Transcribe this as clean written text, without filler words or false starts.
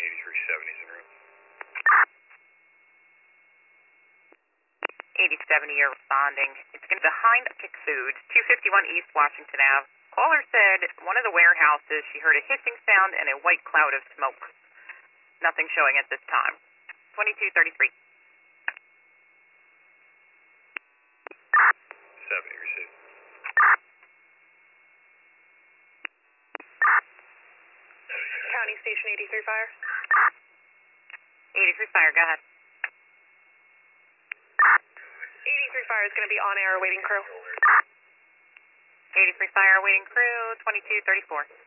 8370's en route. 8070, you're responding. It's going to be behind Kick Foods, 251 East Washington Ave. Caller said one of the warehouses, she heard a hissing sound and a white cloud of smoke. Nothing showing at this time. 2233. 70, received. County Station 83 Fire. 83 Fire, go ahead. 83 Fire is going to be on air awaiting crew. 83 Fire, awaiting crew, 2234.